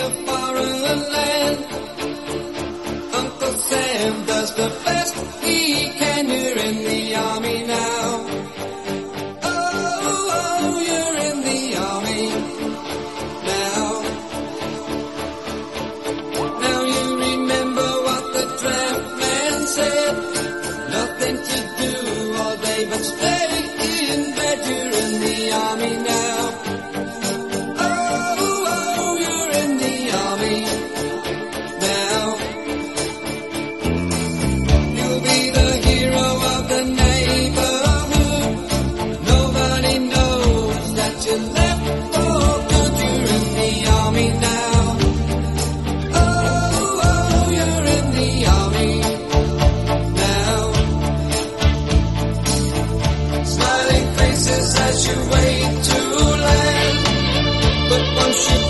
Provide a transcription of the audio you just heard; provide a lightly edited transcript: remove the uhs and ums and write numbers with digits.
a foreign land. Uncle Sam does the best he can. You're in the army now. Oh, you're in the army now. Now you remember what the tramp man said. Nothing to do all day but stay in bed. You're in the army now. Oh, you're in the army now. You'll be the hero of the neighborhood. Nobody knows that you left for good. You're in the army now. Oh, you're in the army now. Smiling faces as you wait to land. But once you